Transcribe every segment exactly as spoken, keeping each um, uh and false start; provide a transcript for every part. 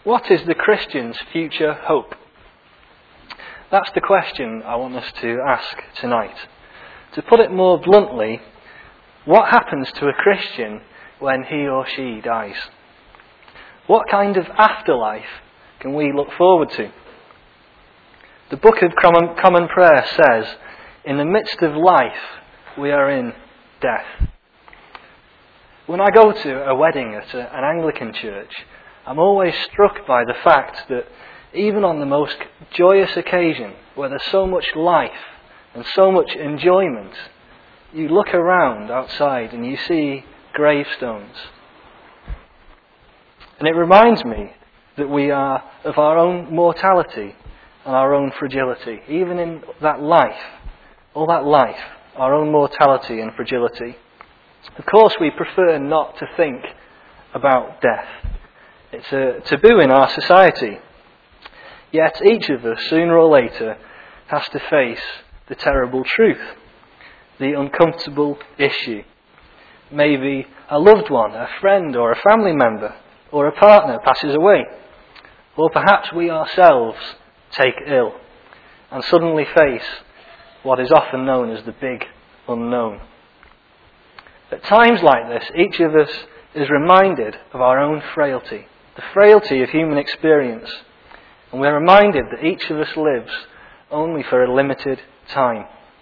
What is the Christian's future hope? That's the question I want us to ask tonight. To put it more bluntly, what happens to a Christian when he or she dies? What kind of afterlife can we look forward to? The Book of Common, Common Prayer says, in the midst of life, we are in death. When I go to a wedding at a, an Anglican church, I'm always struck by the fact that even on the most joyous occasion, where there's so much life and so much enjoyment, you look around outside and you see gravestones. And it reminds me that we are of our own mortality and our own fragility. Even in that life, all that life, our own mortality and fragility. Of course, we prefer not to think about death. It's a taboo in our society. Yet each of us, sooner or later, has to face the terrible truth, the uncomfortable issue. Maybe a loved one, a friend or a family member or a partner passes away. Or perhaps we ourselves take ill and suddenly face what is often known as the big unknown. At times like this, each of us is reminded of our own frailty, the frailty of human experience. And we're reminded that each of us lives only for a limited time.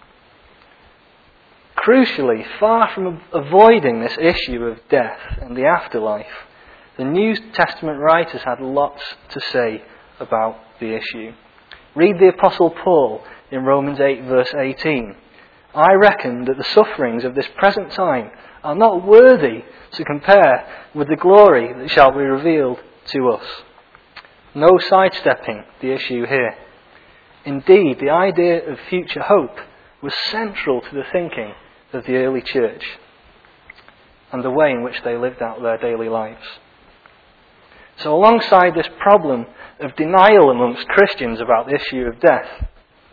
Crucially, far from avoiding this issue of death and the afterlife, the New Testament writers had lots to say about the issue. Read the Apostle Paul in Romans eight verse eighteen. I reckon that the sufferings of this present time are not worthy to compare with the glory that shall be revealed to us. No sidestepping the issue here. Indeed, the idea of future hope was central to the thinking of the early church and the way in which they lived out their daily lives. So alongside this problem of denial amongst Christians about the issue of death,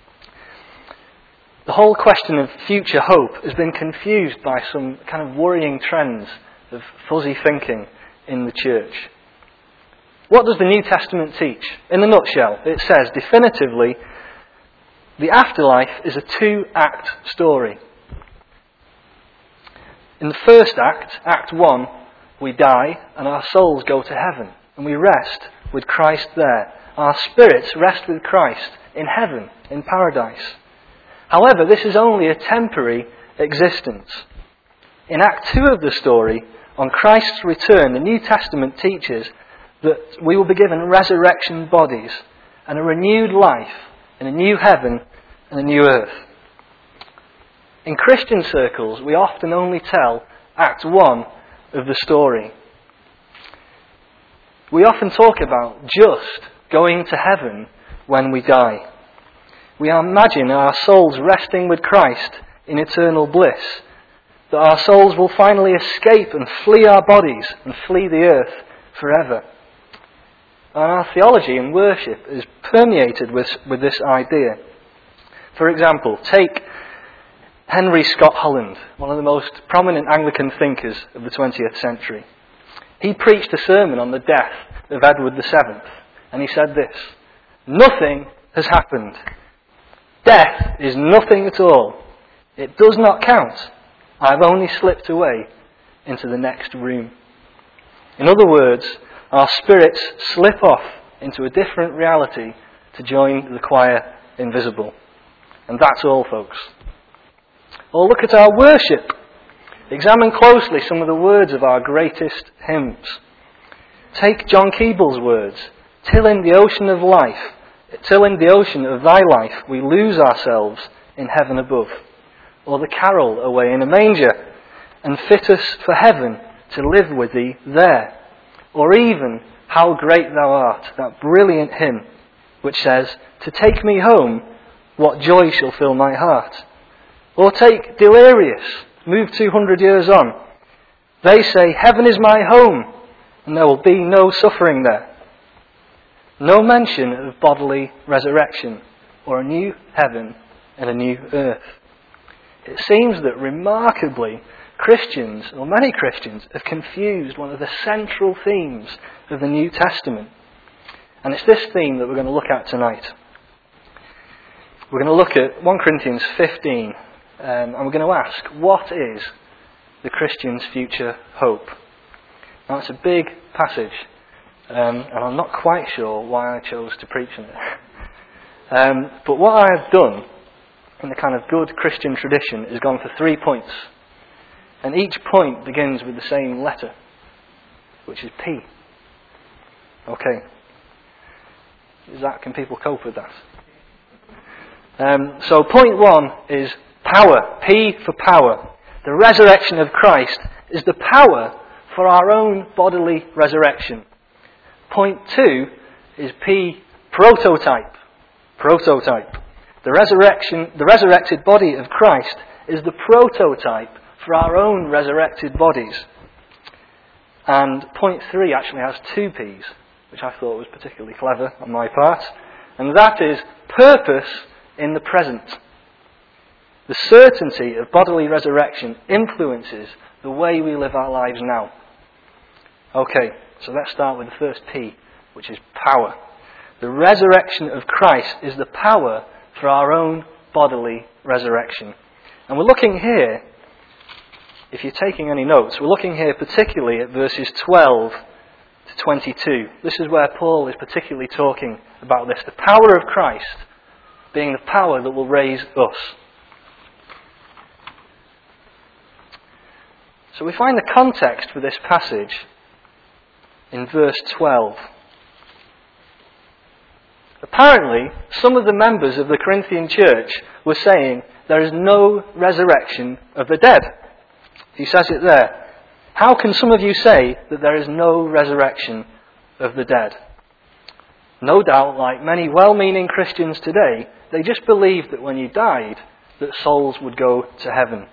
the whole question of future hope has been confused by some kind of worrying trends of fuzzy thinking in the church. What does the New Testament teach? In a nutshell, it says definitively, the afterlife is a two-act story. In the first act, Act one, we die and our souls go to heaven and we rest with Christ there. Our spirits rest with Christ in heaven, in paradise. However, this is only a temporary existence. In Act two of the story, on Christ's return, the New Testament teaches that we will be given resurrection bodies and a renewed life in a new heaven and a new earth. In Christian circles, we often only tell Act one of the story. We often talk about just going to heaven when we die. We imagine our souls resting with Christ in eternal bliss, that our souls will finally escape and flee our bodies and flee the earth forever. And our theology and worship is permeated with, with this idea. For example, take Henry Scott Holland, one of the most prominent Anglican thinkers of the twentieth century. He preached a sermon on the death of Edward the seventh, and he said this: "Nothing has happened. Death is nothing at all. It does not count. I've only slipped away into the next room." In other words, our spirits slip off into a different reality to join the choir invisible. And that's all, folks. Or look at our worship. Examine closely some of the words of our greatest hymns. Take John Keeble's words: "Till in the ocean of life, till in the ocean of thy life, we lose ourselves in heaven above." Or the carol "Away in a Manger," "And fit us for heaven to live with thee there." Or even "How great thou art," that brilliant hymn which says, "To take me home, what joy shall fill my heart." Or take Delirious, move two hundred years on. They say, "Heaven is my home, and there will be no suffering there." No mention of bodily resurrection or a new heaven and a new earth. It seems that remarkably, Christians, or many Christians, have confused one of the central themes of the New Testament. And it's this theme that we're going to look at tonight. We're going to look at First Corinthians fifteen, um, and we're going to ask, what is the Christian's future hope? Now, it's a big passage, um, and I'm not quite sure why I chose to preach on it. um, but what I've done, in the kind of good Christian tradition, is gone for three points. And each point begins with the same letter, which is P. Okay. Is that, can people cope with that? Um, so point one is power. P for power. The resurrection of Christ is the power for our own bodily resurrection. Point two is P, prototype. Prototype. The resurrection, the resurrected body of Christ is the prototype for our own resurrected bodies. And point three actually has two P's, which I thought was particularly clever on my part. And that is purpose in the present. The certainty of bodily resurrection influences the way we live our lives now. Okay, so let's start with the first P, which is power. The resurrection of Christ is the power for our own bodily resurrection. And we're looking here, if you're taking any notes, we're looking here particularly at verses twelve to twenty-two. This is where Paul is particularly talking about this. The power of Christ being the power that will raise us. So we find the context for this passage in verse twelve. Apparently, some of the members of the Corinthian church were saying there is no resurrection of the dead. He says it there. How can some of you say that there is no resurrection of the dead? No doubt, like many well-meaning Christians today, they just believed that when you died, that souls would go to heaven.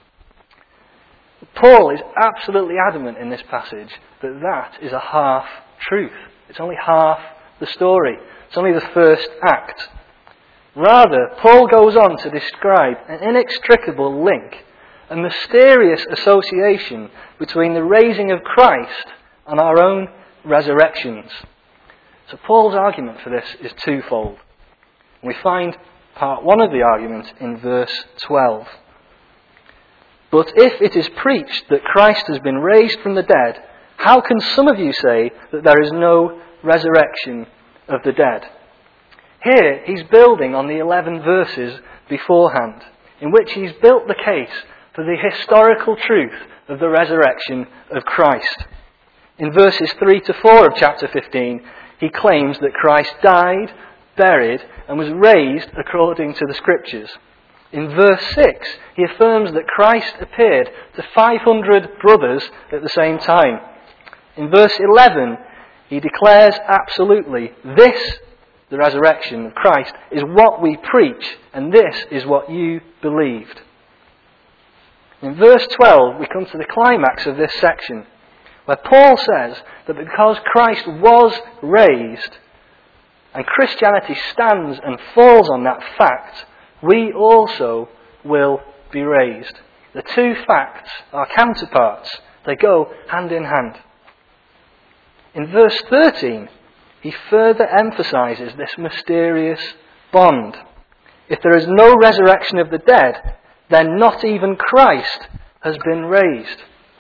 Paul is absolutely adamant in this passage that that is a half truth. It's only half the story. It's only the first act. Rather, Paul goes on to describe an inextricable link, a mysterious association between the raising of Christ and our own resurrections. So Paul's argument for this is twofold. We find part one of the argument in verse twelve. But if it is preached that Christ has been raised from the dead, how can some of you say that there is no resurrection of the dead? Here he's building on the eleven verses beforehand, in which he's built the case for the historical truth of the resurrection of Christ. In verses three to four of chapter fifteen, he claims that Christ died, buried, and was raised according to the Scriptures. In verse six, he affirms that Christ appeared to five hundred brothers at the same time. In verse eleven, he declares absolutely, this, the resurrection of Christ, is what we preach, and this is what you believed. In verse twelve, we come to the climax of this section, where Paul says that because Christ was raised, and Christianity stands and falls on that fact, we also will be raised. The two facts are counterparts. They go hand in hand. In verse thirteen, he further emphasizes this mysterious bond. If there is no resurrection of the dead, then not even Christ has been raised.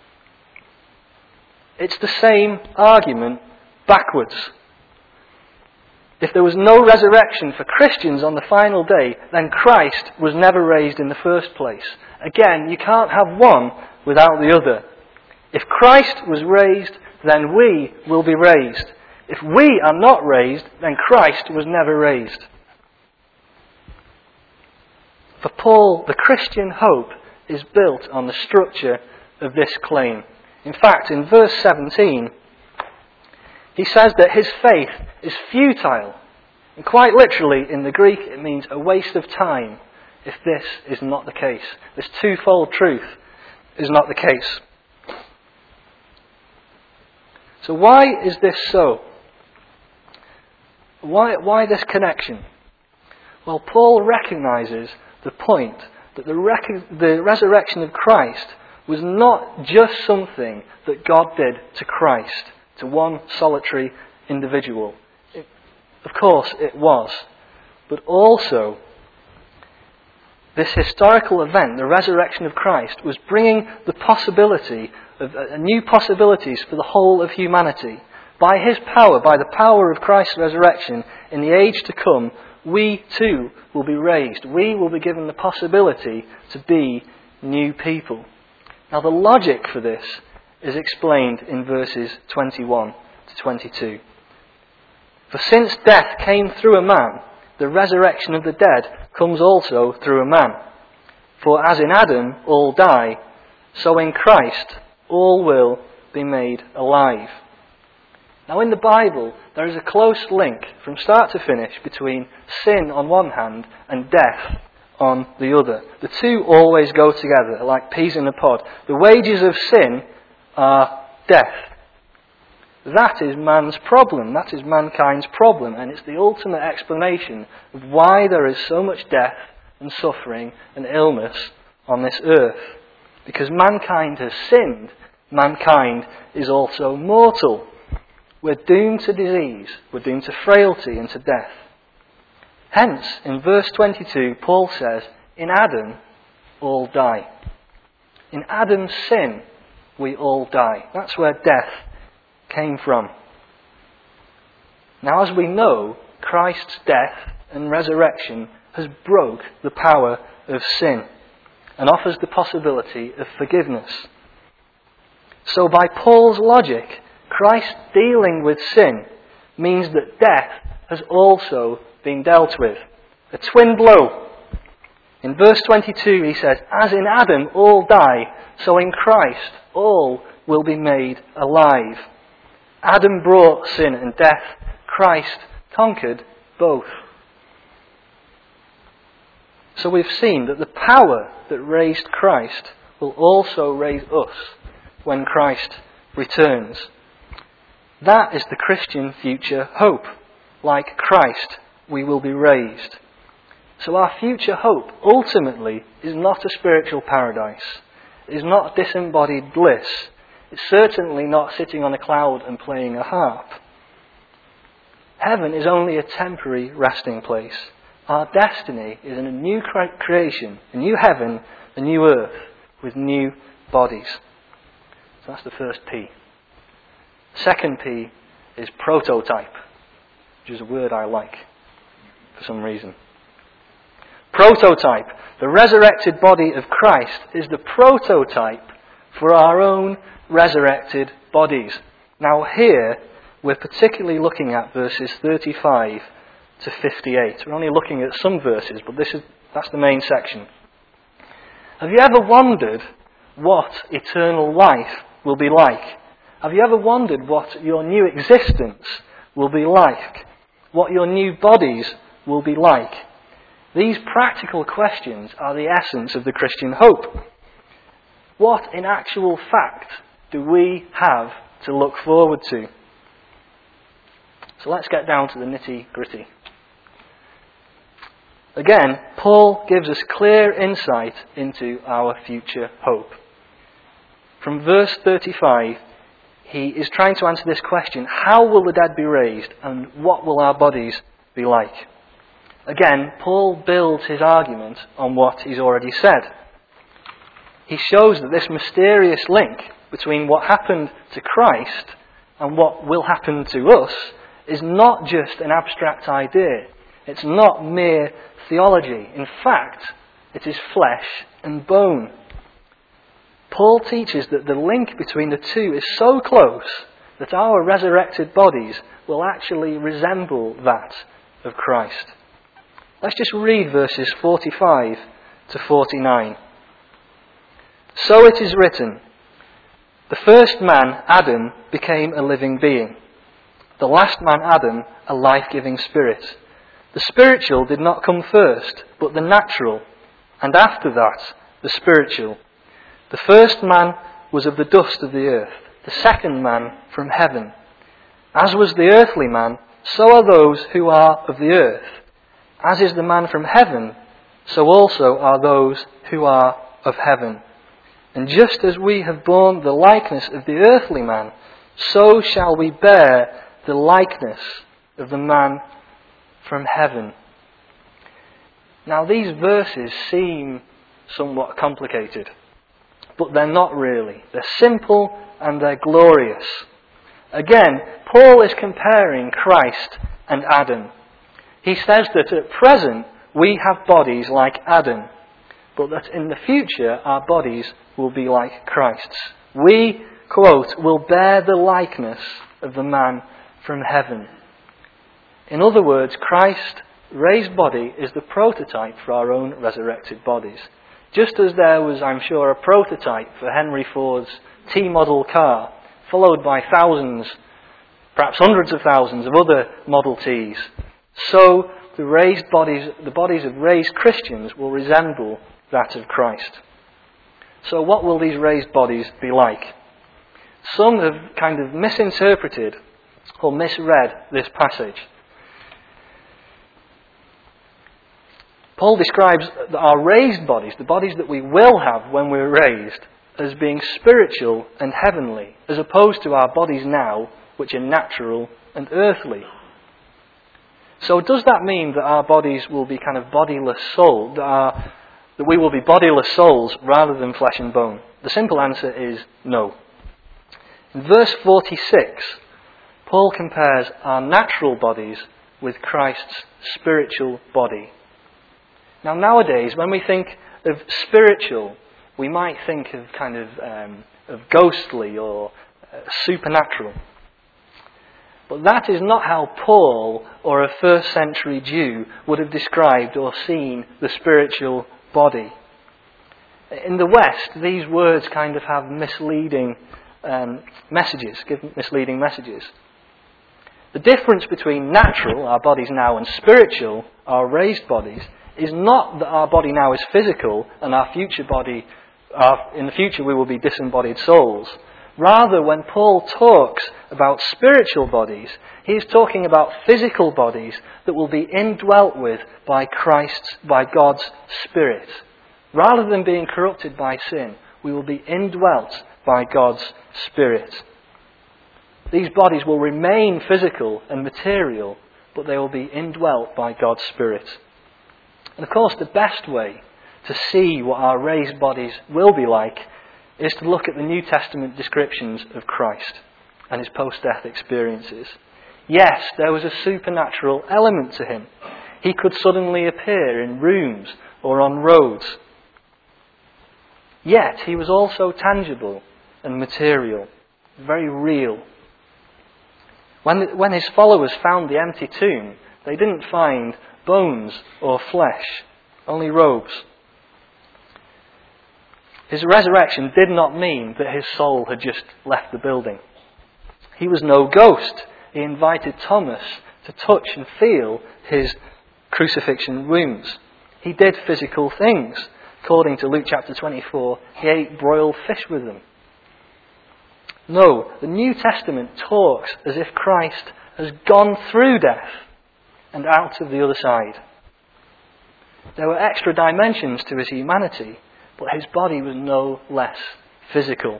It's the same argument backwards. If there was no resurrection for Christians on the final day, then Christ was never raised in the first place. Again, you can't have one without the other. If Christ was raised, then we will be raised. If we are not raised, then Christ was never raised. For Paul, the Christian hope is built on the structure of this claim. In fact, in verse seventeen, he says that his faith is futile. And quite literally, in the Greek, it means a waste of time if this is not the case. This twofold truth is not the case. So why is this so? Why, why this connection? Well, Paul recognizes the point that the, rec- the resurrection of Christ was not just something that God did to Christ, to one solitary individual. It, Of course it was. But also, this historical event, the resurrection of Christ, was bringing the possibility of uh, new possibilities for the whole of humanity. By his power, by the power of Christ's resurrection, in the age to come, we too will be raised. We will be given the possibility to be new people. Now the logic for this is explained in verses twenty-one to twenty-two. For since death came through a man, the resurrection of the dead comes also through a man. For as in Adam all die, so in Christ all will be made alive. Now in the Bible, there is a close link from start to finish between sin on one hand and death on the other. The two always go together, like peas in a pod. The wages of sin are death. That is man's problem. That is mankind's problem. And it's the ultimate explanation of why there is so much death and suffering and illness on this earth. Because mankind has sinned, mankind is also mortal. We're doomed to disease, we're doomed to frailty and to death. Hence, in verse twenty-two, Paul says, in Adam, all die. In Adam's sin, we all die. That's where death came from. Now, as we know, Christ's death and resurrection has broke the power of sin and offers the possibility of forgiveness. So by Paul's logic, Christ dealing with sin means that death has also been dealt with. A twin blow. In verse twenty-two he says, as in Adam all die, so in Christ all will be made alive. Adam brought sin and death. Christ conquered both. So we've seen that the power that raised Christ will also raise us when Christ returns. That is the Christian future hope. Like Christ, we will be raised. So our future hope, ultimately, is not a spiritual paradise. It is not disembodied bliss. It's certainly not sitting on a cloud and playing a harp. Heaven is only a temporary resting place. Our destiny is in a new cre- creation, a new heaven, a new earth, with new bodies. So that's the first P. Second P is prototype, which is a word I like for some reason. Prototype. The resurrected body of Christ is the prototype for our own resurrected bodies. Now here, we're particularly looking at verses thirty-five to fifty-eight. We're only looking at some verses, but this is that's the main section. Have you ever wondered what eternal life will be like? Have you ever wondered what your new existence will be like? What your new bodies will be like? These practical questions are the essence of the Christian hope. What, in actual fact, do we have to look forward to? So let's get down to the nitty-gritty. Again, Paul gives us clear insight into our future hope. From verse thirty-five, he is trying to answer this question: how will the dead be raised, and what will our bodies be like? Again, Paul builds his argument on what he's already said. He shows that this mysterious link between what happened to Christ and what will happen to us is not just an abstract idea. It's not mere theology. In fact, it is flesh and bone. Paul teaches that the link between the two is so close that our resurrected bodies will actually resemble that of Christ. Let's just read verses forty-five to forty-nine. So it is written, the first man, Adam, became a living being. The last man, Adam, a life-giving spirit. The spiritual did not come first, but the natural, and after that, the spiritual. The first man was of the dust of the earth, the second man from heaven. As was the earthly man, so are those who are of the earth. As is the man from heaven, so also are those who are of heaven. And just as we have borne the likeness of the earthly man, so shall we bear the likeness of the man from heaven. Now these verses seem somewhat complicated, but they're not really. They're simple and they're glorious. Again, Paul is comparing Christ and Adam. He says that at present we have bodies like Adam, but that in the future our bodies will be like Christ's. We, quote, will bear the likeness of the man from heaven. In other words, Christ's raised body is the prototype for our own resurrected bodies. Just as there was, I'm sure, a prototype for Henry Ford's T-model car, followed by thousands, perhaps hundreds of thousands of other Model Ts, so the raised bodies, the bodies of raised Christians will resemble that of Christ. So what will these raised bodies be like? Some have kind of misinterpreted or misread this passage. Paul describes our raised bodies, the bodies that we will have when we're raised, as being spiritual and heavenly, as opposed to our bodies now, which are natural and earthly. So does that mean that our bodies will be kind of bodiless souls, that, our, that we will be bodiless souls rather than flesh and bone? The simple answer is no. In verse forty-six, Paul compares our natural bodies with Christ's spiritual body. Now nowadays, when we think of spiritual, we might think of kind of um, of ghostly or uh, supernatural. But that is not how Paul or a first century Jew would have described or seen the spiritual body. In the West, these words kind of have misleading um, messages, give misleading messages. The difference between natural, our bodies now, and spiritual, our raised bodies, is not that our body now is physical and our future body, our, in the future we will be disembodied souls. Rather, when Paul talks about spiritual bodies, he is talking about physical bodies that will be indwelt with by Christ's, by God's Spirit. Rather than being corrupted by sin, we will be indwelt by God's Spirit. These bodies will remain physical and material, but they will be indwelt by God's Spirit. And of course, the best way to see what our raised bodies will be like is to look at the New Testament descriptions of Christ and his post-death experiences. Yes, there was a supernatural element to him. He could suddenly appear in rooms or on roads. Yet, he was also tangible and material, very real. When, when his followers found the empty tomb, they didn't find bones or flesh, only robes. His resurrection did not mean that his soul had just left the building. He was no ghost. He invited Thomas to touch and feel his crucifixion wounds. He did physical things. According to Luke chapter twenty-four, he ate broiled fish with them. No, the New Testament talks as if Christ has gone through death and out of the other side. There were extra dimensions to his humanity, but his body was no less physical.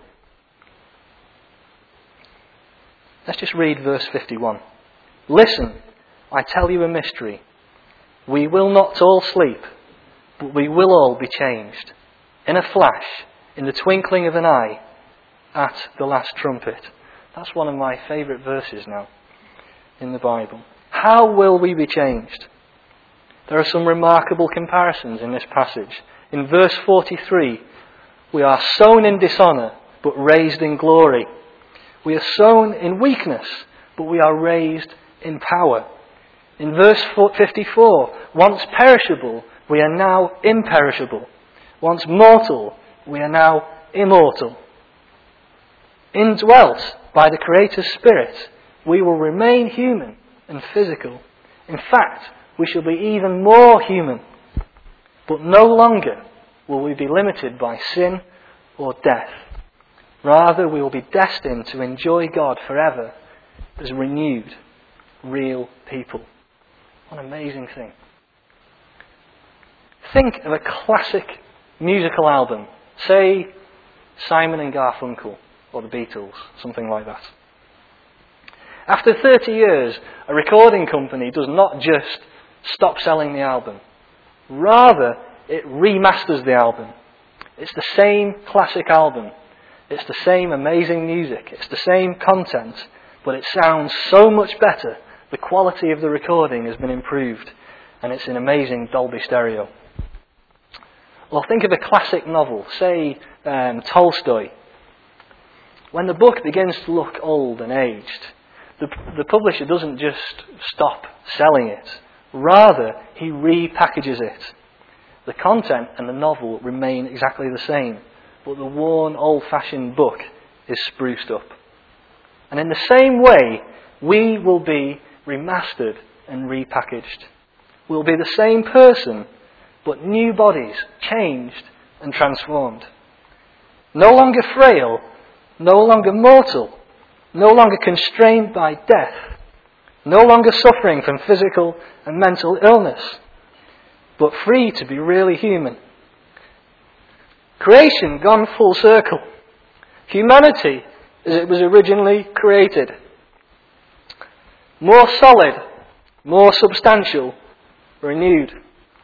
Let's just read verse fifty-one. Listen, I tell you a mystery. We will not all sleep, but we will all be changed. In a flash, in the twinkling of an eye, at the last trumpet. That's one of my favourite verses now in the Bible. How will we be changed? There are some remarkable comparisons in this passage. In verse forty-three, we are sown in dishonour, but raised in glory. We are sown in weakness, but we are raised in power. In verse fifty-four, once perishable, we are now imperishable. Once mortal, we are now immortal. Indwelt by the Creator's Spirit, we will remain human and physical. In fact, we shall be even more human. But no longer will we be limited by sin or death. Rather, we will be destined to enjoy God forever as renewed, real people. What an amazing thing. Think of a classic musical album. Say Simon and Garfunkel or the Beatles, something like that. After thirty years, a recording company does not just stop selling the album. Rather, it remasters the album. It's the same classic album. It's the same amazing music. It's the same content, but it sounds so much better. The quality of the recording has been improved, and it's in amazing Dolby stereo. Well, think of a classic novel, say um, Tolstoy. When the book begins to look old and aged, the, the publisher doesn't just stop selling it. Rather, he repackages it. The content and the novel remain exactly the same, but the worn, old-fashioned book is spruced up. And in the same way, we will be remastered and repackaged. We'll be the same person, but new bodies, changed and transformed. No longer frail, no longer mortal, no longer constrained by death, no longer suffering from physical and mental illness, but free to be really human. Creation gone full circle. Humanity as it was originally created. More solid, more substantial, renewed.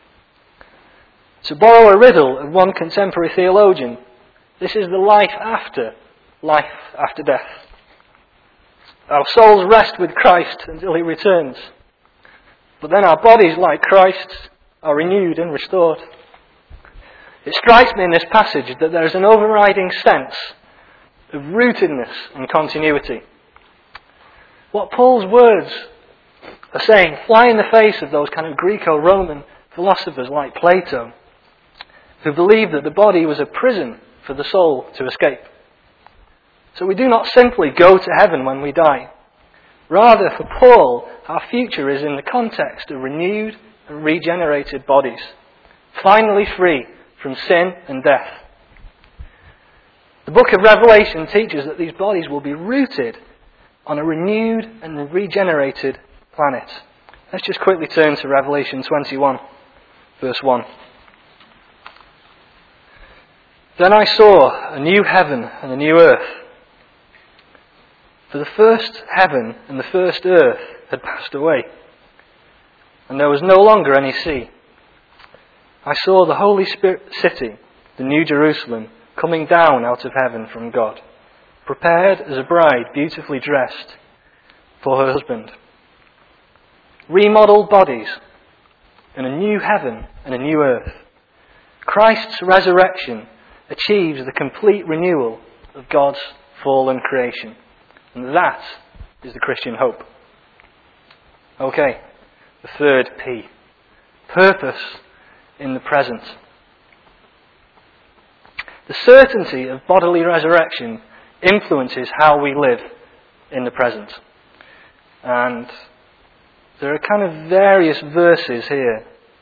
To borrow a riddle of one contemporary theologian, this is the life after life after death. Our souls rest with Christ until he returns. But then our bodies, like Christ's, are renewed and restored. It strikes me in this passage that there is an overriding sense of rootedness and continuity. What Paul's words are saying fly in the face of those kind of Greco-Roman philosophers like Plato, who believed that the body was a prison for the soul to escape. So we do not simply go to heaven when we die. Rather, for Paul, our future is in the context of renewed and regenerated bodies, finally free from sin and death. The book of Revelation teaches that these bodies will be rooted on a renewed and regenerated planet. Let's just quickly turn to Revelation twenty-one, verse one. Then I saw a new heaven and a new earth. For the first heaven and the first earth had passed away, and there was no longer any sea. I saw the holy Spirit city, the New Jerusalem, coming down out of heaven from God, prepared as a bride beautifully dressed for her husband. Remodeled bodies, and a new heaven and a new earth. Christ's resurrection achieves the complete renewal of God's fallen creation. And that is the Christian hope. Okay, the third P. Purpose in the present. The certainty of bodily resurrection influences how we live in the present. And there are kind of various verses here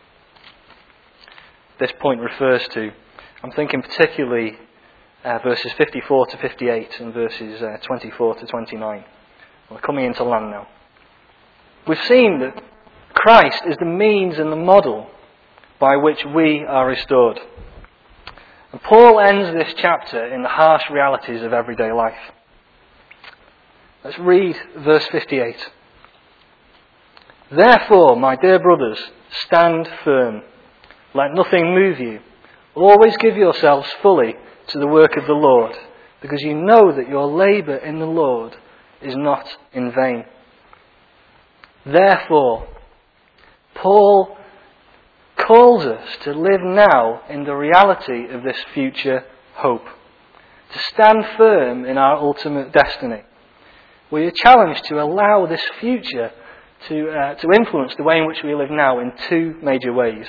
this point refers to. I'm thinking particularly uh, verses fifty-four to fifty-eight and verses uh, twenty-four to twenty-nine. We're coming into land now. We've seen that Christ is the means and the model by which we are restored. And Paul ends this chapter in the harsh realities of everyday life. Let's read verse fifty-eight. Therefore, my dear brothers, stand firm. Let nothing move you. Always give yourselves fully to the work of the Lord, because you know that your labour in the Lord is not in vain. Therefore, Paul calls us to live now in the reality of this future hope, to stand firm in our ultimate destiny. We are challenged to allow this future to, uh, to influence the way in which we live now in two major ways.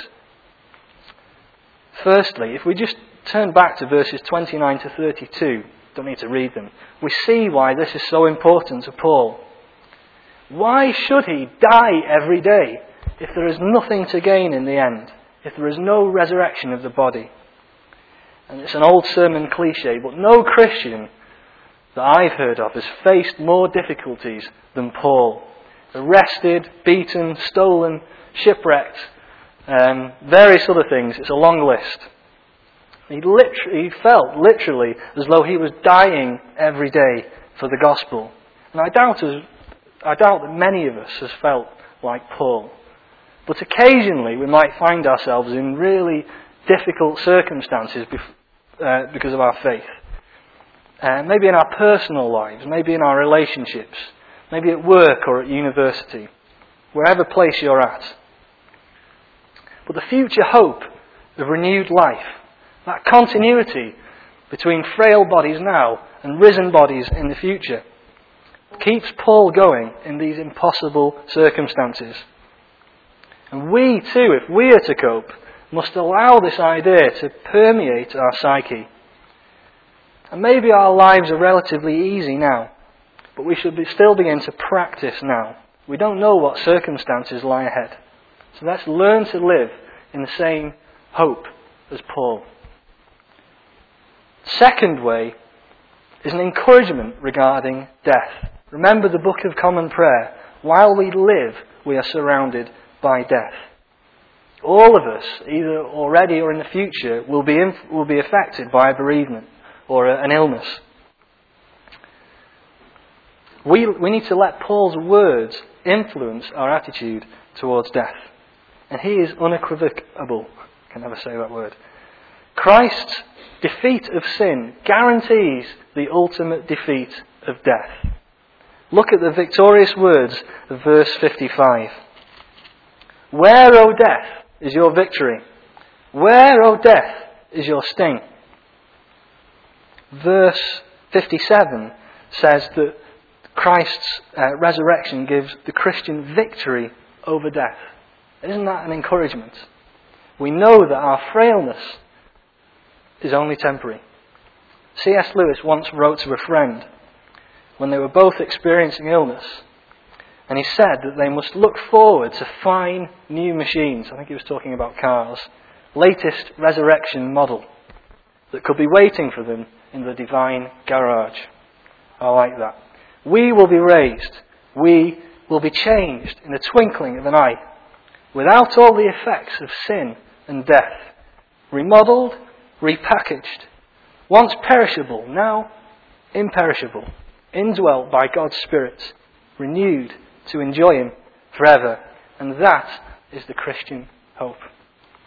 Firstly, if we just turn back to verses twenty-nine to thirty-two, don't need to read them, we see why this is so important to Paul. Why should he die every day if there is nothing to gain in the end, if there is no resurrection of the body? And it's an old sermon cliche, but no Christian that I've heard of has faced more difficulties than Paul. Arrested, beaten, stolen, shipwrecked, um, various other things. It's a long list. He, literally, he felt literally as though he was dying every day for the gospel. And I doubt, as, I doubt that many of us has felt like Paul. But occasionally we might find ourselves in really difficult circumstances bef- uh, because of our faith. Uh, maybe in our personal lives, maybe in our relationships, maybe at work or at university, wherever place you're at. But the future hope of renewed life, that continuity between frail bodies now and risen bodies in the future, keeps Paul going in these impossible circumstances. And we too, if we are to cope, must allow this idea to permeate our psyche. And maybe our lives are relatively easy now, but we should be still begin to practice now. We don't know what circumstances lie ahead. So let's learn to live in the same hope as Paul. Second way is an encouragement regarding death. Remember the Book of Common Prayer. While we live, we are surrounded by death. All of us, either already or in the future, will be inf- will be affected by a bereavement or a, an illness. We, we need to let Paul's words influence our attitude towards death. And he is unequivocal. I can never say that word. Christ's defeat of sin guarantees the ultimate defeat of death. Look at the victorious words of verse fifty-five. Where, O death, is your victory? Where, O death, is your sting? Verse fifty-seven says that Christ's uh, resurrection gives the Christian victory over death. Isn't that an encouragement? We know that our frailness is only temporary. C S Lewis once wrote to a friend when they were both experiencing illness, and he said that they must look forward to fine new machines. I think he was talking about cars. Latest resurrection model that could be waiting for them in the divine garage. I like that. We will be raised. We will be changed in the twinkling of an eye, without all the effects of sin and death. Remodeled, repackaged. Once perishable, now imperishable. Indwelt by God's Spirit. Renewed to enjoy Him forever. And that is the Christian hope.